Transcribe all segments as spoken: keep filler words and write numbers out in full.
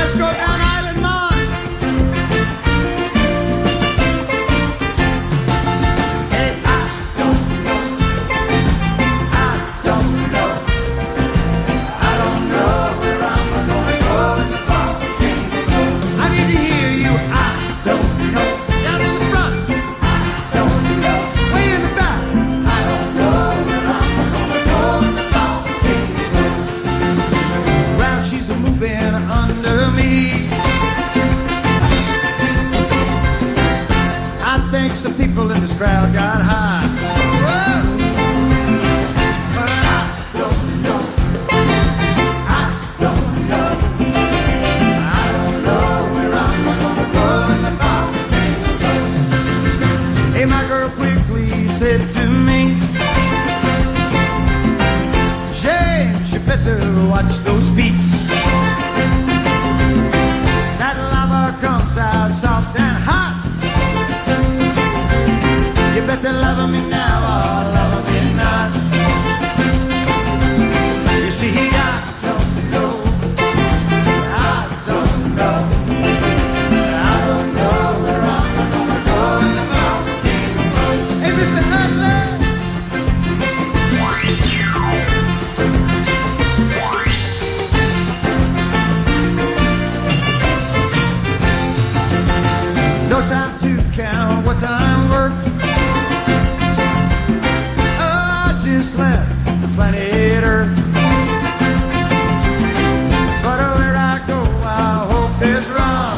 Frisco down Island Mine. Hey, I don't know. I don't know. I don't know where I'm gonna go in the fall. I need to hear you. I don't know. Down in the front. I don't know. Way in the back. I don't know where I'm gonna go in the fall. Ground she's a moving under me. I think some people in this crowd got high. Whoa. But I don't know. I don't know. I don't know where I'm gonna go in the fall. Hey, my girl quickly said to me, James, you better watch those feet. That lava comes out soft and hot. You better love me now or love me not. You see, I don't know. I don't know. I don't know where I'm gonna go in the mountain. Hey, Mister Ludley. No time to count what I'm worth. Oh, I just left the planet Earth. But where I go, I hope there's wrong.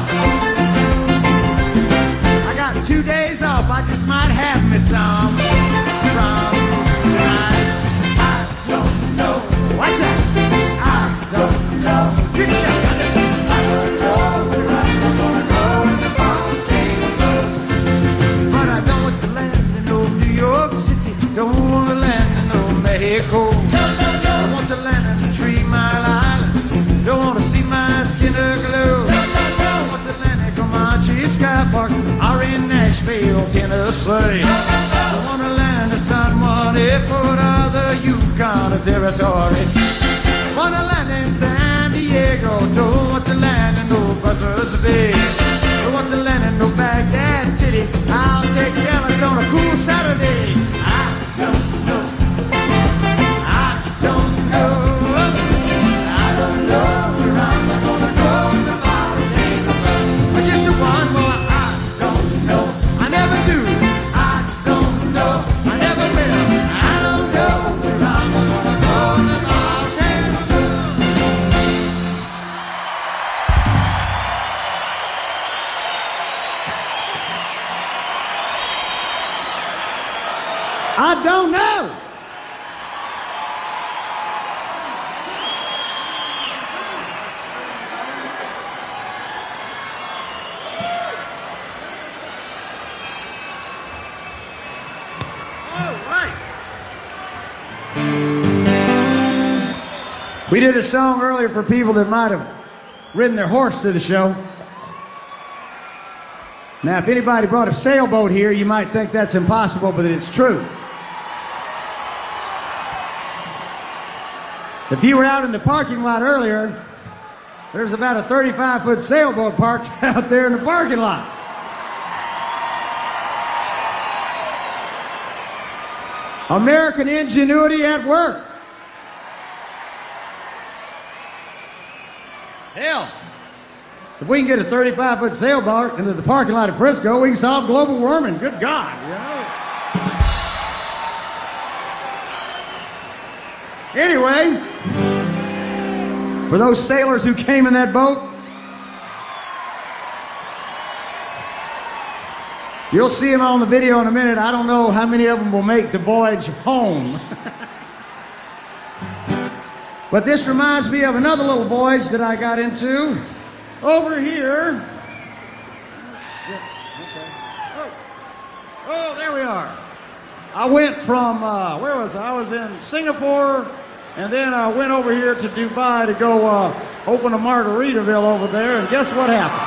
I got two days off, I just might have me some from tonight. I don't know. What's that? I don't know. I don't know where I'm gonna go in the volcanoes. But I don't want to land in no New York City. Don't want to land in no Mexico. I want to land in the Three Mile Island. Don't want to see my skin aglow. I want to land in Comanche Sky Park or in Nashville, Tennessee. I want to land in San Juan Airport or the Yukon Territory. I want to land in San Diego. Don't want to land in no Buzzards Bay. Don't want to land in no Baghdad City. I'll take Dallas on a cool Saturday. I don't know. I don't know. I don't know where I'm gonna go in the volcano. Just one more. I don't know. I never do. I don't know. I never will. I don't know where I'm gonna go in the volcano. I don't know. All right. We did a song earlier for people that might have ridden their horse to the show. Now, if anybody brought a sailboat here, you might think that's impossible, but it's true. If you were out in the parking lot earlier, there's about a thirty-five foot sailboat parked out there in the parking lot. American ingenuity at work. Hell, if we can get a thirty-five foot sailboat into the parking lot of Frisco, we can solve global warming. Good God, you know? Anyway, for those sailors who came in that boat, you'll see them on the video in a minute. I don't know how many of them will make the voyage home. But this reminds me of another little voyage that I got into over here. Oh, oh there we are. I went from, uh, where was I? I was in Singapore, and then I went over here to Dubai to go uh, open a Margaritaville over there, and guess what happened?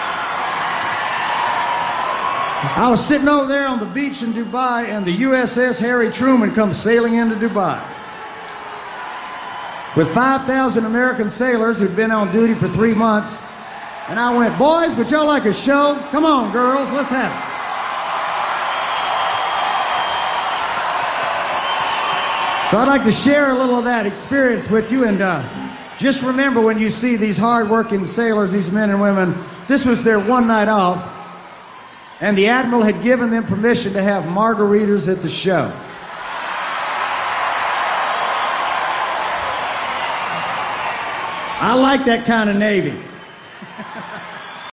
I was sitting over there on the beach in Dubai, and the U S S Harry Truman comes sailing into Dubai with five thousand American sailors who'd been on duty for three months And I went, boys, would y'all like a show? Come on, girls, let's have it. So I'd like to share a little of that experience with you, and uh, just remember when you see these hard-working sailors, these men and women, this was their one night off, and the Admiral had given them permission to have margaritas at the show. I like that kind of Navy.